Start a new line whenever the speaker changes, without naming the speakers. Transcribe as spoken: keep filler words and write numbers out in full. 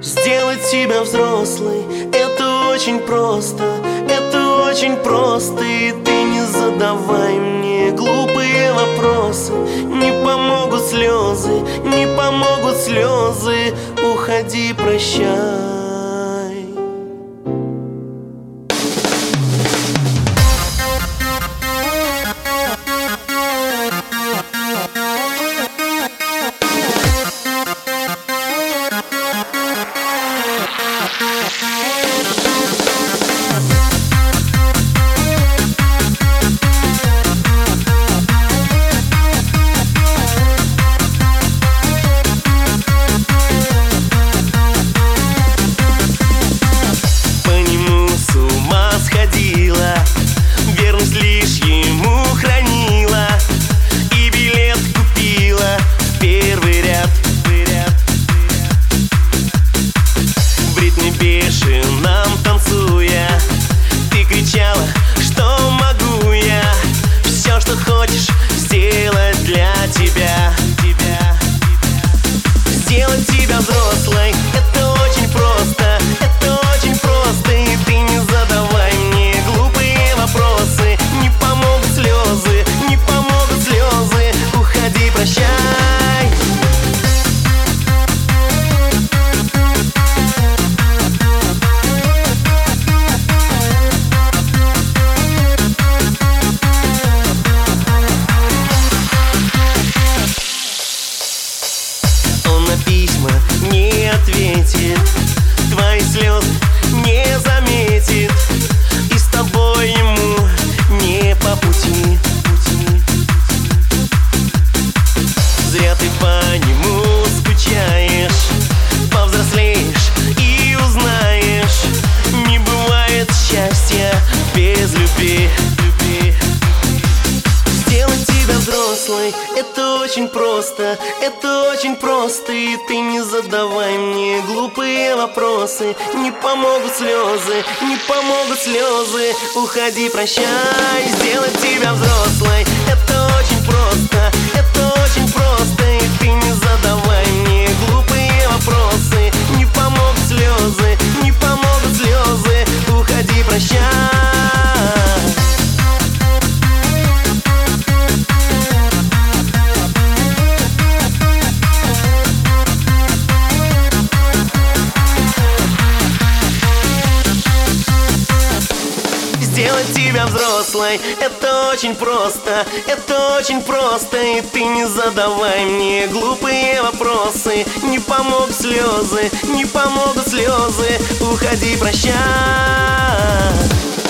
Сделать тебя взрослой — это очень просто, это очень просто. И ты не задавай мне глупые вопросы. Не помогут слезы, не помогут слезы. Уходи, прощай. Верность лишь ему хранила, и билет купила в первый ряд. В ритме бешеном танцуя, ты кричала, что могу я все, что хочешь, сделать для тебя. Сделать тебя взрослой — это очень просто, это очень просто. И ты не задавай мне глупые вопросы. Не помогут слезы, не помогут слезы. Уходи, прощай. Он на письма не ответит, твои слезы не заметит, и с тобой ему не по пути. Зря ты по нему скучаешь, повзрослеешь и узнаешь, не бывает счастья без любви. Сделать тебя взрослой — это очень просто, это очень просто. И ты не задавай мне глупые вопросы. Не помогут слезы, не помогут слезы. Уходи, прощай. Сделать тебя взрослой — это очень просто, это очень просто. И ты не задавай мне глупые вопросы. Не помогут слезы, не помогут слезы. Уходи, прощай. Сделать тебя взрослой — это очень просто, это очень просто. И ты не задавай мне глупые вопросы. Не помогут слезы, не помогут слезы. Уходи, прощай.